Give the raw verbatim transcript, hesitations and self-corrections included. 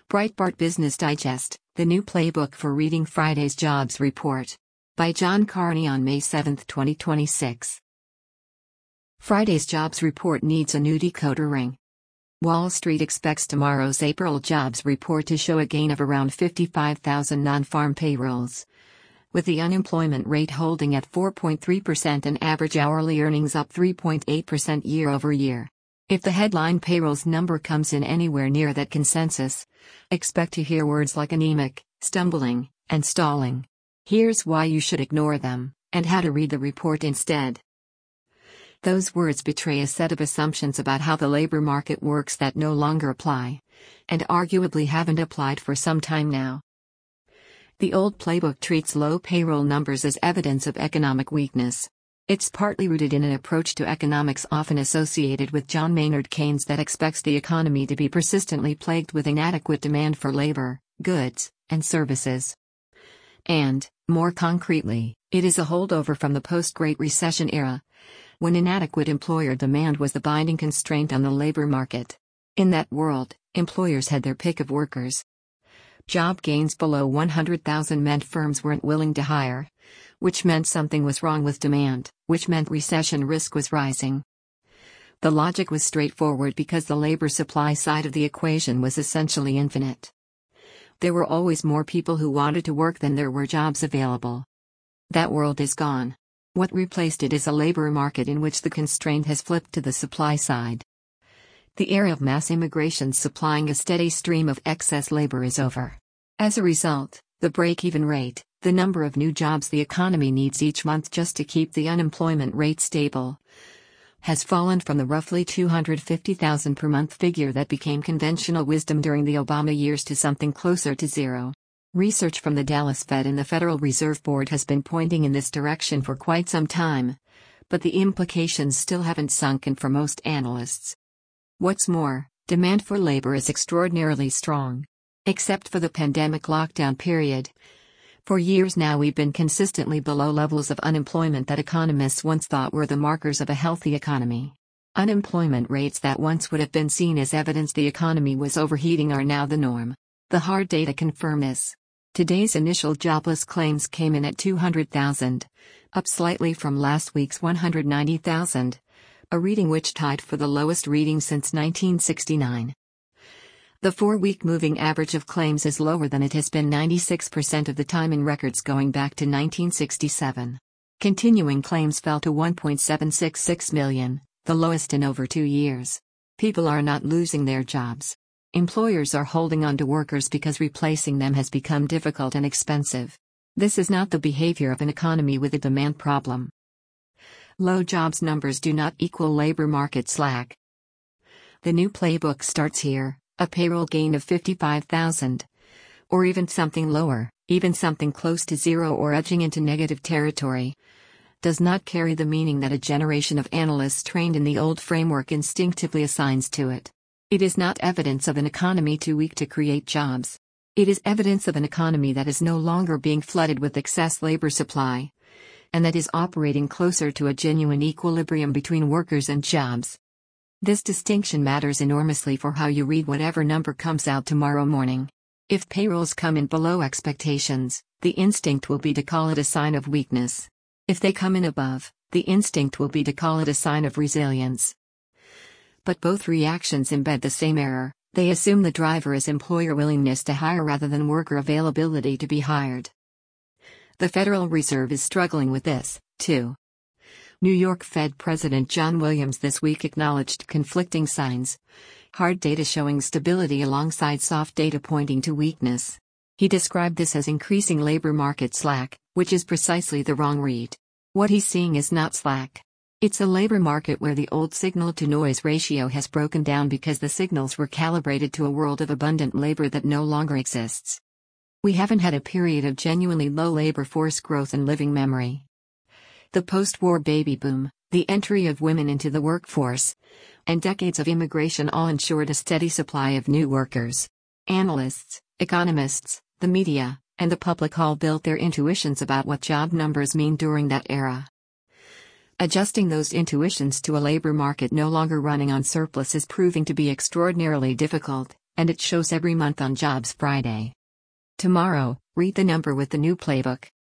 Breitbart Business Digest, the new playbook for reading Friday's jobs report. By John Carney on May seventh, twenty twenty-six. Friday's jobs report needs a new decoder ring. Wall Street expects tomorrow's April jobs report to show a gain of around fifty-five thousand non-farm payrolls, with the unemployment rate holding at four point three percent and average hourly earnings up three point eight percent year over year. If the headline payrolls number comes in anywhere near that consensus, expect to hear words like anemic, stumbling, and stalling. Here's why you should ignore them, and how to read the report instead. Those words betray a set of assumptions about how the labor market works that no longer apply, and arguably haven't applied for some time now. The old playbook treats low payroll numbers as evidence of economic weakness. It's partly rooted in an approach to economics often associated with John Maynard Keynes that expects the economy to be persistently plagued with inadequate demand for labor, goods, and services. And, more concretely, it is a holdover from the post-Great Recession era, when inadequate employer demand was the binding constraint on the labor market. In that world, employers had their pick of workers. Job gains below one hundred thousand meant firms weren't willing to hire, which meant something was wrong with demand, which meant recession risk was rising. The logic was straightforward because the labor supply side of the equation was essentially infinite. There were always more people who wanted to work than there were jobs available. That world is gone. What replaced it is a labor market in which the constraint has flipped to the supply side. The era of mass immigration supplying a steady stream of excess labor is over. As a result, the break-even rate, the number of new jobs the economy needs each month just to keep the unemployment rate stable, has fallen from the roughly two hundred fifty thousand per month figure that became conventional wisdom during the Obama years to something closer to zero. Research from the Dallas Fed and the Federal Reserve Board has been pointing in this direction for quite some time, but the implications still haven't sunk in for most analysts. What's more, demand for labor is extraordinarily strong. Except for the pandemic lockdown period, for years now we've been consistently below levels of unemployment that economists once thought were the markers of a healthy economy. Unemployment rates that once would have been seen as evidence the economy was overheating are now the norm. The hard data confirm this. Today's initial jobless claims came in at two hundred thousand, up slightly from last week's one hundred ninety thousand, a reading which tied for the lowest reading since nineteen sixty-nine. The four-week moving average of claims is lower than it has been ninety-six percent of the time in records going back to nineteen sixty-seven. Continuing claims fell to one point seven six six million, the lowest in over two years. People are not losing their jobs. Employers are holding on to workers because replacing them has become difficult and expensive. This is not the behavior of an economy with a demand problem. Low jobs numbers do not equal labor market slack. The new playbook starts here. A payroll gain of fifty-five thousand. Or even something lower, even something close to zero or edging into negative territory, does not carry the meaning that a generation of analysts trained in the old framework instinctively assigns to it. It is not evidence of an economy too weak to create jobs. It is evidence of an economy that is no longer being flooded with excess labor supply, and that is operating closer to a genuine equilibrium between workers and jobs. This distinction matters enormously for how you read whatever number comes out tomorrow morning. If payrolls come in below expectations, the instinct will be to call it a sign of weakness. If they come in above, the instinct will be to call it a sign of resilience. But both reactions embed the same error. They assume the driver is employer willingness to hire rather than worker availability to be hired. The Federal Reserve is struggling with this, too. New York Fed President John Williams this week acknowledged conflicting signs. Hard data showing stability alongside soft data pointing to weakness. He described this as increasing labor market slack, which is precisely the wrong read. What he's seeing is not slack. It's a labor market where the old signal-to-noise ratio has broken down because the signals were calibrated to a world of abundant labor that no longer exists. We haven't had a period of genuinely low labor force growth in living memory. The post-war baby boom, the entry of women into the workforce, and decades of immigration all ensured a steady supply of new workers. Analysts, economists, the media, and the public all built their intuitions about what job numbers mean during that era. Adjusting those intuitions to a labor market no longer running on surplus is proving to be extraordinarily difficult, and it shows every month on Jobs Friday. Tomorrow, read the number with the new playbook.